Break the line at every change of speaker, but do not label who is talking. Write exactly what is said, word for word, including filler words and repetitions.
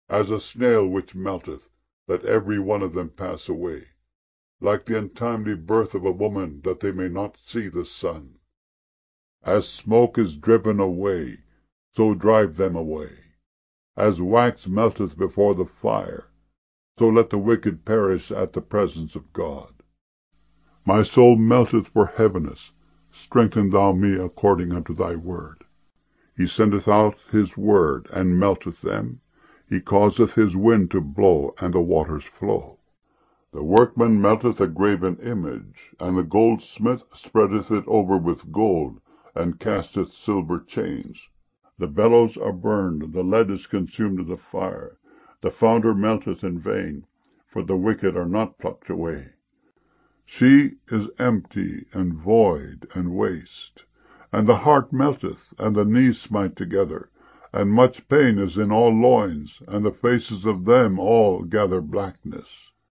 As a snail which melteth, let every one of them pass away. Like the untimely birth of a woman, that they may not see the sun. As smoke is driven away, so drive them away. As wax melteth before the fire, so let the wicked perish at the presence of God. My soul melteth for heaviness. Strengthen thou me according unto thy word. He sendeth out his word, and melteth them. He causeth his wind to blow, and the waters flow. The workman melteth a graven image, and the goldsmith spreadeth it over with gold, and casteth silver chains. The bellows are burned, the lead is consumed in the fire. The founder melteth in vain, for the wicked are not plucked away. She is empty, and void, and waste. And the heart melteth, and the knees smite together, and much pain is in all loins, and the faces of them all gather blackness.